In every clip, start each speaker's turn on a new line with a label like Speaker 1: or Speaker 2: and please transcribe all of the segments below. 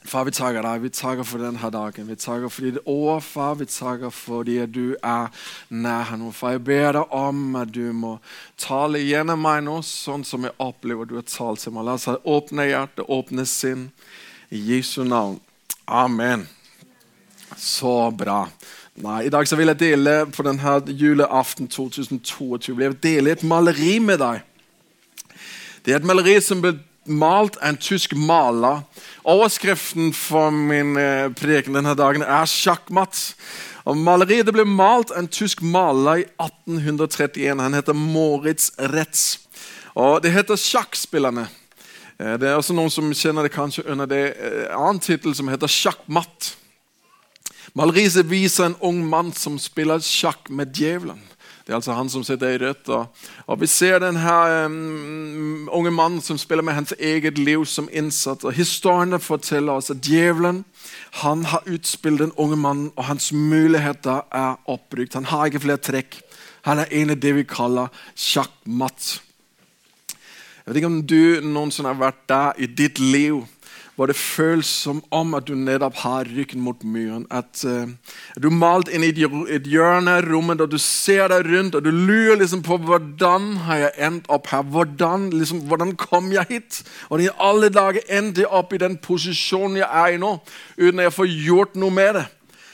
Speaker 1: Far, vi takker dig. Vi takker for den her dagen. Vi takker for dit ord, far. Vi takker fordi at du nær her nu. Far, jeg beder dig om, at du må tale gjennom mig nu, sådan som jeg oplever, du har talt til mig. Lad os åbne hjerte, åbne sind. I Jesu navn. Amen. Så bra. Nej, i dag så vil jeg dele på den her juleaften 2022. Jeg vil dele et maleri med dig. Det er et maleri, som blev malt af en tysk maler. Overskriften for min prædiken denne dagen er Schackmatt. Og maleriet det blev malt af en tysk maler i 1831. Han heter Moritz Retz. Og det heter Schackspillerne. Det er også nogen, som kender det kanskje under det anden titel, som heter Schackmatt. Maleriet viser en ung mand, som spiller sjakk med djævlen. Det er altså han som sitter i rødt. Og vi ser den her unge mand, som spiller med hans eget liv som indsat. Og historiene fortæller os, at djævlen, han har utspillet den unge mand, og hans muligheder er opbrugt. Han har ikke flere træk. Han er en af det, vi kalder sjakkmatt. Jeg ved ikke, om du nogensinde har været der i dit liv, hvor det føles som om, at du netop har ryggen mot myren. At du er malt ind i et hjørne af rummet, og du ser dig rundt, og du lurer liksom på, hvordan har jeg endt op her? Hvordan kom jeg hit? Og i alle dage endte jeg op i den position, jeg er i nu, uden at jeg får gjort noget med det.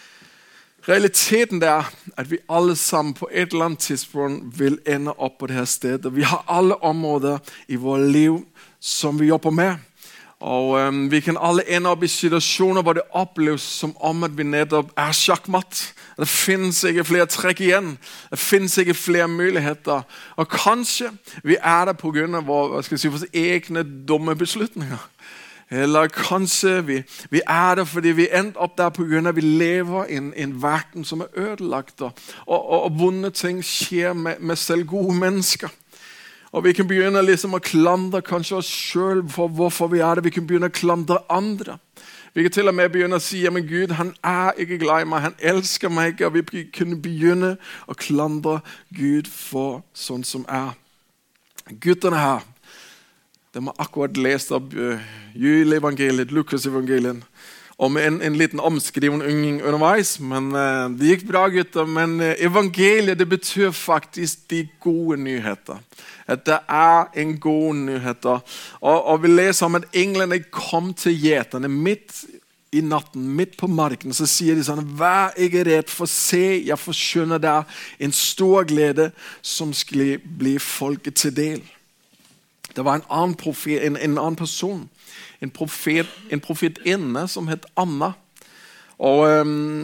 Speaker 1: Realiteten er, at vi alle sammen på et eller andet tidspunkt vil ende op på det her sted. Og vi har alle områder i vores liv, som vi jobber med. Og vi kan alle ende op i situationer, hvor det opleves som om, at vi netop er sjakkmatt. Der findes ikke flere træk igen. Der findes ikke flere muligheder. Og kanskje vi er der på grund af vores egne dumme beslutninger. Eller kanskje vi er der, fordi vi er endt op der på grund af, at vi lever i en verden, som er ødelagt. Og vonde ting sker med selv gode mennesker. Og vi kan begynde liksom at klandre kanskje os selv for hvorfor vi er det. Vi kan begynde at klandre andre. Vi kan til og med begynde at sige, at Gud han er ikke glad i mig, han elsker mig ikke. Og vi kan begynde at klandre Gud for sådan som er. Gutterne her, de har akkurat læst op juleevangeliet, Lukas evangeliet. Og med en liten omskriven yngling undervejs, men det gik bra gutter, men evangeliet det betyder faktisk de gode nyheder. At der er en god nyheder. Og vi læser om, at englene kom til gjeterne midt i natten, midt på marken, så siger de sådan, vær ikke redd, for se, jeg forsyner der en stor glæde, som skulle blive folket til del. Der var en anden profet, en anden person, en profetinde, som hed Anna. Og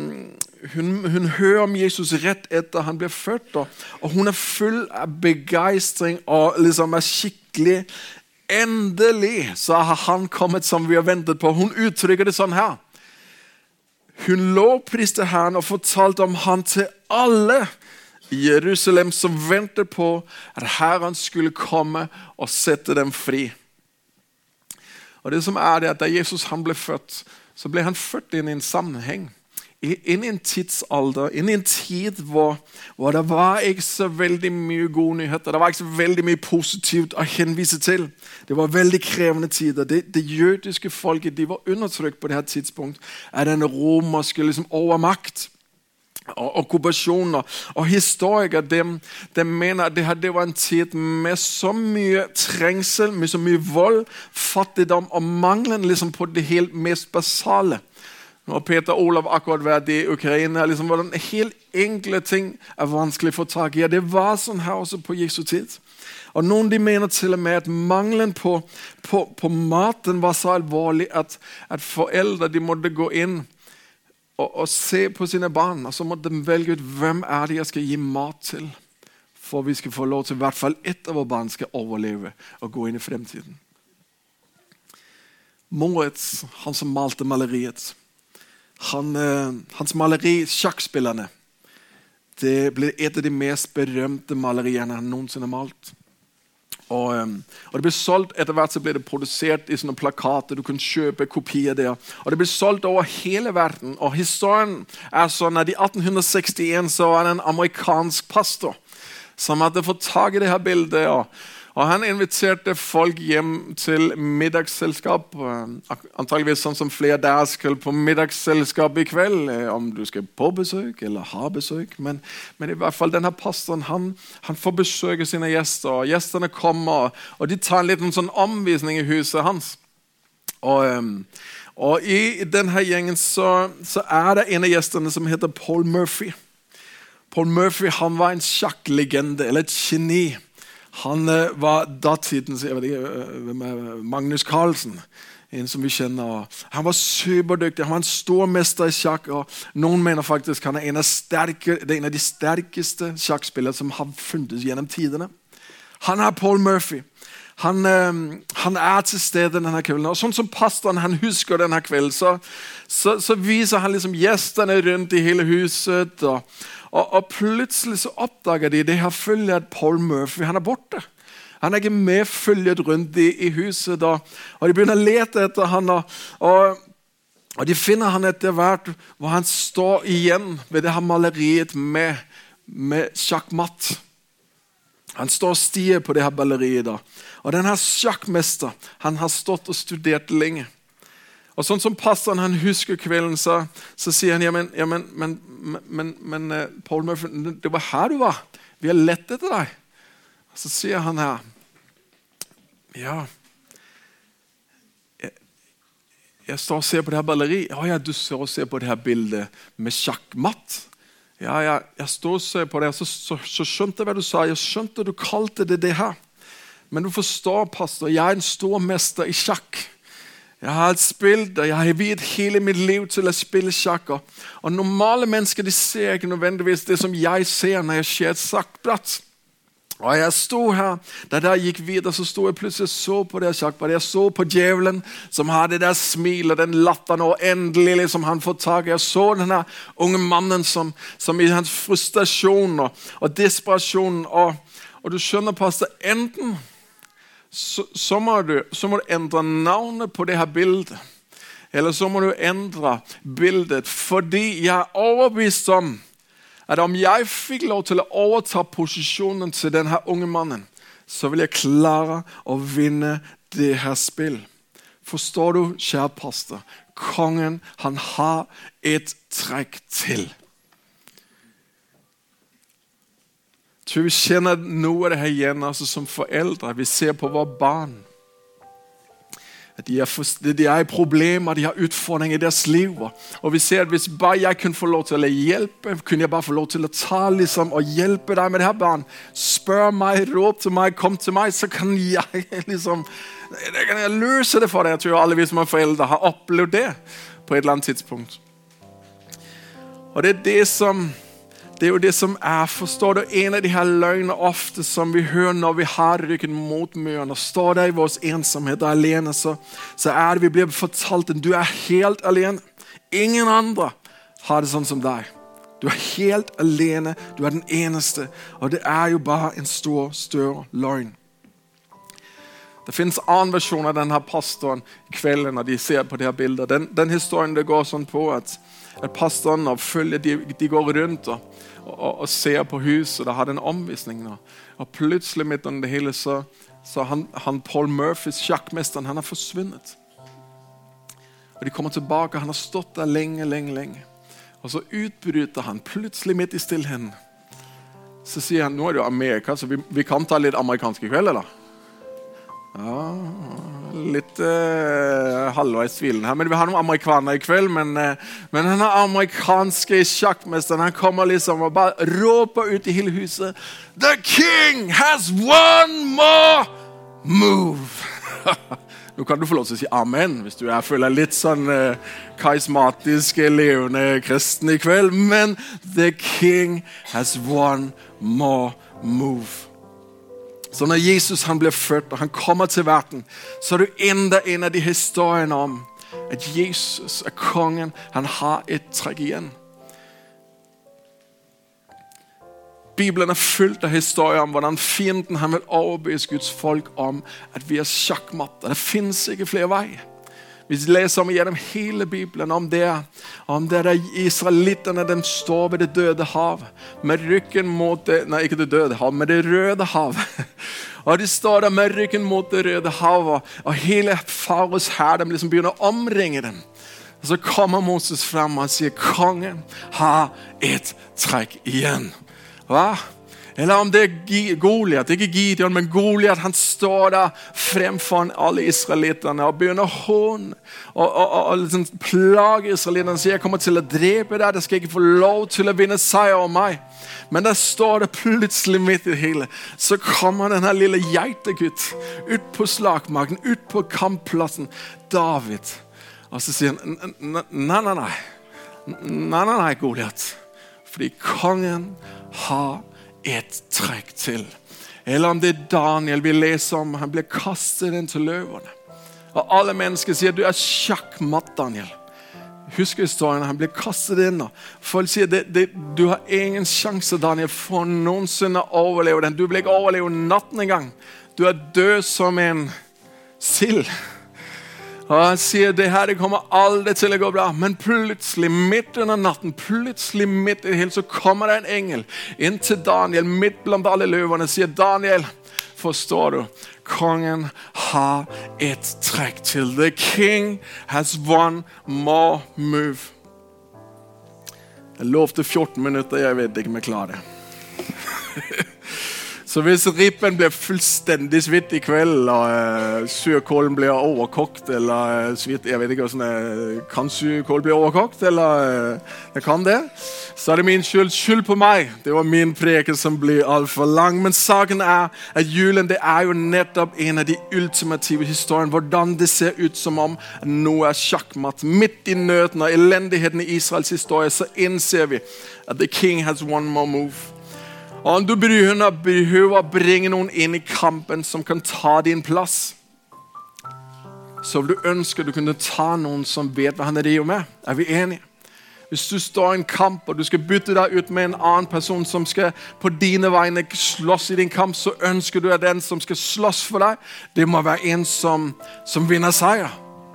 Speaker 1: hun hører om Jesus ret efter han blev født, og hun er fuld af begejstring og liksom er skikkelig. Endelig så har han kommet, som vi har ventet på. Hun udtrykker det sådan her. Hun lovpriste Herren og fortalte om han til alle i Jerusalem, som venter på, at Herren skulle komme og sætte dem fri. Og det som er det, at da Jesus han blev født, så blev han født ind i en sammenhæng. Ind i en tidsalder, ind i en tid, hvor der var ikke så vældig mye gode nyheder. Der var ikke så vældig mye positivt at henvise til. Det var vældig krævende tider. Det jødiske folket, de var undertrykt på det her tidspunkt af den romerske liksom, overmagt og okkupationer. Og historikere, dem mener, at det var en tid med så mye trængsel, med så mye vold, fattigdom og manglen liksom, på det helt mest basale. Nå, Peter Olav akkurat været i Ukraine, liksom, hvordan helt enkle ting er vanskelig at få tag i. Ja, det var sådan her også på Jesu tid. Og nogen de mener til og med, at manglen på maten var så alvorlig, at forældre de måtte gå ind og se på sine barn, og så måtte de vælge ud, hvem er det, jeg skal give mat til, for vi skal få lov til i hvert fald et af vores barn skal overleve og gå ind i fremtiden. Moritz, han som malte maleriet, hans maleri, Schackspillerne, det blev et af de mest berømte malerierne han nogensinde har malt. Og det blev solgt etter hvert, så blev det produceret i sådan nogle plakater, du kunne købe kopier der. Og det blev solgt over hele verden. Og historien er sådan, at i 1861 så var det en amerikansk pastor, som hadde fått tag i det her bildet, Og han inviterte folk hjem til middagsselskap, antageligvis sånn som flere der skal på middagsselskap i kveld, om du skal på besøk eller ha besøk. Men i hvert fall denne pastoren, han får besøke sine gjester, og gjesterne kommer, og de tar en liten sånn omvisning i huset hans. Og i denne gjengen så det en av gjesterne som heter Paul Murphy. Paul Murphy, han var en sjakklegende, eller et geni. Han var datidens, jeg vet ikke, Magnus Carlsen, en som vi kjenner. Han var superdyktig, han var en stor mester i sjakk, og noen mener faktisk han en av de sterkeste sjakkspillere som har funnet gjennom tidene. Han Paul Murphy. Han til stede denne kvelden, og sånn som pastoren han husker denne kvelden, så viser han liksom gjestene rundt i hele huset, og plutselig så oppdager de har følget at Paul Murphy, han borte. Han ikke med følget rundt i huset, og de begynner å lete etter han, og de finner han etter hvert, hvor han står igjen ved det her maleriet med sjakkmatt. Han står og stiger på det her balleriet da. Og denne sjakkmester, han har stått og studert lenge. Og sånn som pastoren han husker kvelden, så sier han, men Paul Murphy, det var her du var. Vi har lett etter deg. Og så sier han her, jeg står og ser på det her balleri. Ja, du står og ser på det her bildet med sjakkmatt. Jeg står og ser på det, så skjønte jeg hva du sa. Jeg skjønte du kalte det her. Men du forstår, pastor, jeg en stor mester i sjakk. Jeg har spilt, og jeg har viet hele mitt liv til å spille sjakk. Og normale mennesker, de ser ikke nødvendigvis det som jeg ser når jeg ser et sjakkbrett. Og jeg stod her, da jeg gikk videre, så stod jeg plutselig og så på det sjakkbrettet. Jeg så på djevelen, som hadde det der smilet, den latteren, og endelig liksom han får tak. Jeg så denne unge mannen som i hans frustrasjon og desperasjon. Og du skjønner, pastor, enten så må du endre navnet på det her bildet, eller så må du endre bildet, fordi jeg er overbevist om at om jeg fikk lov til å overta posisjonen til denne unge mannen, så vil jeg klare å vinne det her spill. Forstår du, kjære pastor? Kongen, han har et trekk til. Jeg tror vi kjenner noe av det her igjen, altså som foreldre. Vi ser på våre barn. At de er i problemer, de har utfordringer i deres liv. Og vi ser at hvis bare jeg kunne få lov til å hjelpe, kunne jeg bare få lov til å ta liksom, og hjelpe deg med det her barn. Spør meg, råp til meg, kom til meg, så kan jeg liksom, kan jeg løse det for deg. Jeg tror alle vi som er foreldre har opplevd det på et eller annet tidspunkt. Og det er jo det som forstår du, en av de her løgner ofte som vi hører når vi har ryggen mot muren og står der i vår ensomhet og alene, så det vi blir fortalt at du er helt alene. Ingen andre har det sånn som deg. Du er helt alene, du er den eneste, og det er jo bare en stor løgn. Det finnes annen versjon av denne pastoren kvelden når de ser på det her bildet. Den historien det går sånn på at pastoren og følger, de går rundt og ser på huset, og da hadde en omvisning nå. Og plutselig midt under det hele så han Paul Murphys sjakkmesteren, han har forsvunnet. Og de kommer tilbake, han har stått der lenge. Og så utbryter han plutselig midt i stillheten. Så sier han, nå er det jo Amerika, så vi kan ta litt amerikanske kveld, eller? Ja, litt halvveis tvilen her, men vi har noen amerikanere i kveld, men denne amerikanske sjakkmesteren, han kommer liksom og bare råper ut i hele huset, The king has one more move. Nå kan du få lov til å si amen, hvis du føler litt sånn karismatisk, levende kristen i kveld, men the king has one more move. Så når Jesus han blir født og han kommer til verden, så er det enda en av de historiene om at Jesus er kongen. Han har et trekk igjen. Bibelen er fullt av historier om hvordan fienden han vil overbevise Guds folk om at vi er sjakkmatter. Det finnes ikke flere veier. Vi leser om gjennom hele Bibelen om det der israelitterne de står ved det døde hav med ryggen mot det, nei ikke det døde hav, men det røde hav. Og de står der med ryggen mot det røde havet, og hele faraos hær, de liksom begynner å omringe dem. Og så kommer Moses frem og sier, kongen har et trekk igjen. Hva? Eller om det Goliat, ikke Gideon, men Goliat, han står der fremfor alle israelitterne og begynner å håne og liksom plage israelitterne og sier, jeg kommer til å drepe deg, det skal ikke få lov til å vinne seier om meg. Men der står det plutselig midt i det hele, så kommer denne lille geitegutt ut på slagmarken, ut på kampplassen, David. Og så sier han, nei, Goliat, fordi kongen har et trekk til. Eller om det Daniel vi leser om, han ble kastet inn til løverne. Og alle mennesker sier, du sjakkmatt, Daniel. Husker historien, han ble kastet inn. Folk sier, du har ingen sjanse, Daniel, for noensinne å overleve den. Du vil ikke overleve natten en gang. Du død som en sild. Og han sier, det her det kommer aldri til å gå bra. Men plutselig, midt under natten, plutselig midt i det hele, så kommer det en engel inn til Daniel, midt blant alle løverne, og sier, Daniel, forstår du, kongen har et trekk til. The king has one more move. Jeg lovte 14 minutter, jeg vet ikke om jeg klarer det. Så hvis rippen blir fullstendig svitt i kveld, og surkålen blir overkokt, eller svitt, jeg vet ikke hvordan kan surkål bli overkokt, eller det kan det, så det min skyld på meg. Det var min preken som blir alt for lang. Men saken at julen, det jo nettopp en av de ultimative historiene, hvordan det ser ut som om noe sjakkmatt. Midt i nøden og elendigheten i Israels historie, så innser vi at the king has one more move. Og om du behøver å bringe noen inn i kampen som kan ta din plass, så vil du ønske du kunne ta noen som vet hva han driver med. Vi enige? Hvis du står i en kamp, og du skal bytte deg ut med en annen person som skal på dine vegne slåss i din kamp, så ønsker du at den som skal slåss for deg, det må være en som vinner seier.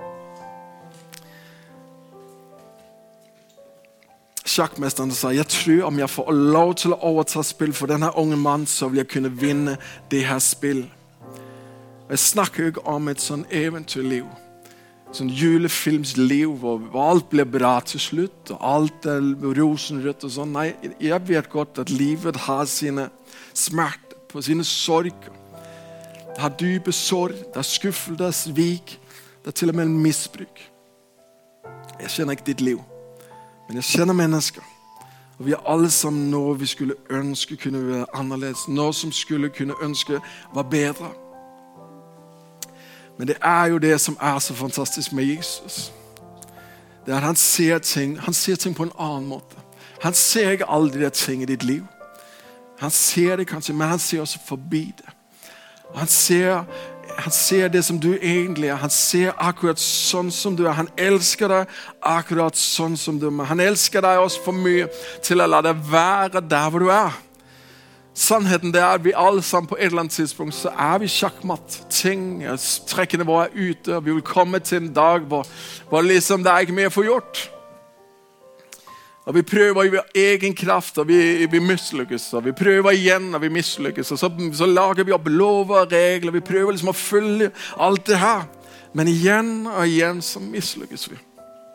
Speaker 1: Sjakkmesteren sa, jeg tror om jeg får lov til å overta spill for denne unge mann, så vil jeg kunne vinne det her spill. Jeg snakker ikke om et sånn eventyrliv, sånn julefilmsliv, hvor alt blir bra til slutt, og alt rosenrødt og sånn. Nei, jeg vet godt at livet har sine smerter, på sine sorger. Det har dype sorg, det skuffelse, det svik, det til og med misbruk. Jeg kjenner ikke ditt liv. Men jeg kjenner mennesker, og vi alle sammen noe vi skulle ønske kunne være annerledes, noe som skulle kunne ønske var bedre. Men det jo det som så fantastisk med Jesus. Det at han ser ting på en annen måte. Han ser ikke alle de ting i ditt liv. Han ser det kanskje, men han ser også forbi det. Og han ser det som du egentlig Han ser akkurat sånn som du Han elsker deg akkurat sånn som du Han elsker deg også for mye til å la deg være der hvor du Sannheten det at vi alle sammen på et eller annet tidspunkt så vi sjakkmatt. Trekkene våre ute, og vi vil komme til en dag hvor liksom det ikke mer for gjort. Og vi prøver i vår egen kraft, og vi mislykkes, og vi prøver igjen, og vi mislykkes, og så lager vi opp lover og regler, vi prøver liksom å følge alt det her. Men igjen og igjen så mislykkes vi.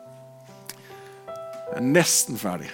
Speaker 1: Jeg nesten ferdig.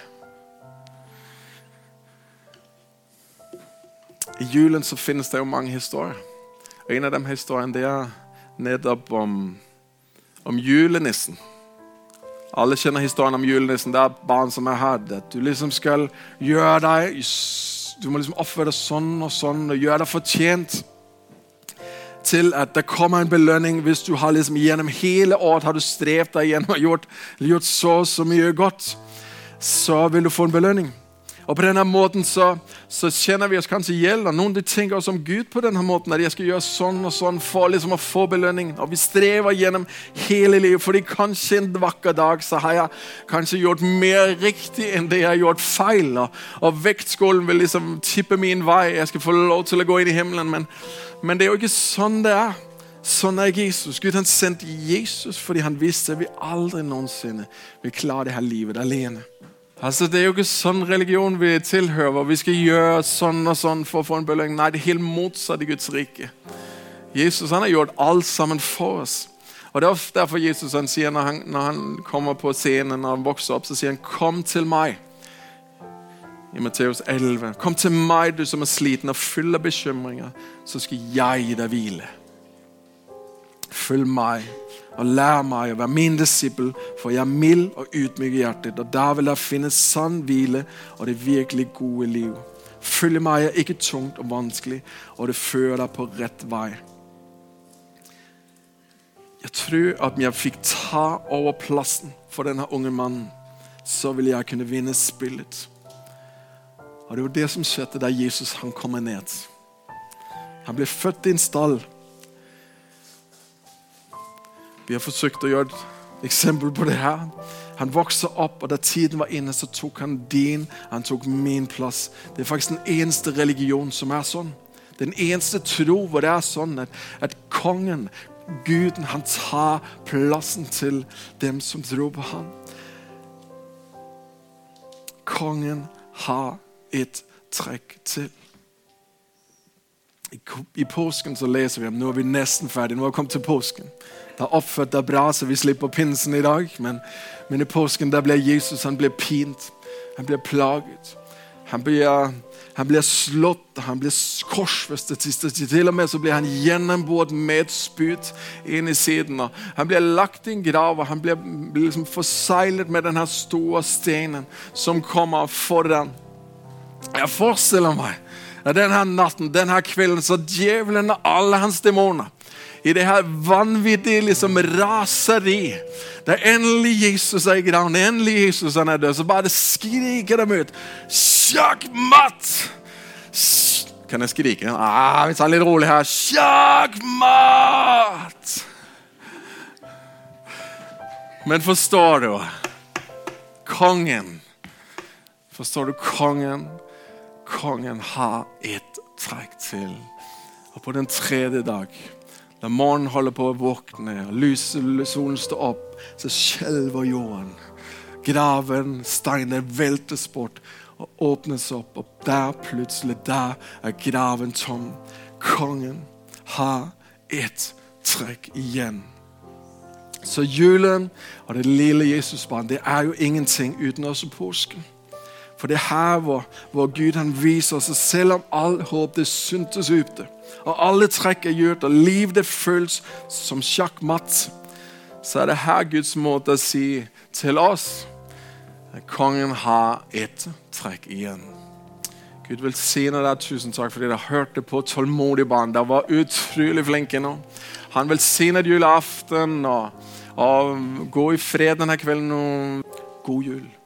Speaker 1: I julen så finnes det jo mange historier. Og en av de historiene det nettopp om julenissen. Alle kjenner historien om julenissen. Det barn som her. At du liksom skal gjøre deg, du må liksom oppføre deg sånn og sånn, og gjøre deg fortjent til at det kommer en belønning hvis du har liksom gjennom hele året har du strevet deg igjennom og gjort så mye godt, så vil du få en belønning. Og på denne måten så kjenner vi oss kanskje gjeld, og noen de tenker oss om Gud på denne måten, at jeg skal gjøre sånn og sånn for liksom å få belønning. Og vi strever gjennom hele livet, fordi kanskje en vakker dag så har jeg kanskje gjort mer riktig enn det jeg har gjort feil. Og vektskålen vil liksom tippe min vei, jeg skal få lov til å gå inn i himmelen, men det jo ikke sånn det Sånn Jesus. Gud han sendte Jesus fordi han visste at vi aldri noensinne vil klare det her livet alene. Altså, det jo ikke sånn religion vi tilhører, hvor vi skal gjøre sånn og sånn for å få en belønning. Nei, det helt motsatt i Guds rike. Jesus, han har gjort alt sammen for oss. Og det ofte derfor Jesus han sier, når han kommer på scenen, når han vokser opp, så sier han, kom til meg. I Matteus 11. Kom til meg, du som sliten og full av bekymringer, så skal jeg gi deg hvile. Følg meg og lær meg å være min disippel, for jeg mild og ydmyk i hjertet, og der vil jeg finne sann hvile og det virkelig gode liv. Følg meg ikke tungt og vanskelig, og det fører deg på rett vei. Jeg tror at om jeg fikk ta over plassen for denne unge mannen, så ville jeg kunne vinne spillet. Og det var det som skjedde da Jesus han kommer ned. Han ble født i en stall. Vi har forsøkt å gjøre et eksempel på det her. Han vokser opp, og da tiden var inne, så tok han tok min plass. Det faktisk den eneste religion som sånn. Den eneste tro hvor det sånn at kongen, Guden, han tar plassen til dem som tror på ham. Kongen har et trekk til. I påsken så leser vi om, nå vi nesten ferdig, nå har vi kommet til påsken. Det har oppført det bra, så vi slipper pinsen i dag, men i påsken der ble Jesus, han ble pint, han ble plaget, han ble slått, han ble korsfestet, til og med så ble han gjennomboret med et spyd inn i siden, og han ble lagt i en grav, og han ble liksom forseglet med denne store stenen som kommer foran. Jeg forestiller meg at denne natten, denne kvelden, så djevelen og alle hans demoner, i det her vanvittige liksom raseri, der endelig Jesus i graven, endelig Jesus han død, så bare skriker de ut, sjakkmatt! Kan jeg skrike? Vi tar litt rolig her. Sjakkmatt! Men forstår du? Kongen. Forstår du kongen? Kongen har et trekk til. Og på den tredje dag, da morgenen holder på å våkne, solen står opp, så skjelver jorden. Graven, steiner veltes bort og åpnes opp, og der plutselig, der graven tom. Kongen har et trekk igjen. Så julen og det lille Jesusbarn, det jo ingenting uten også påsken. For det her hvor Gud han viser oss, selv om all håp det syntes ute, og alle trekk gjort, og liv det føles som sjakkmatt, så det her Guds måte å si til oss, at kongen har et trekk igjen. Gud velsigne deg, tusen takk fordi dere hørte på tålmodig barn. Dere var utrolig flinke nå. Han velsignet julaften, og gå i fred denne kvelden, og god jul.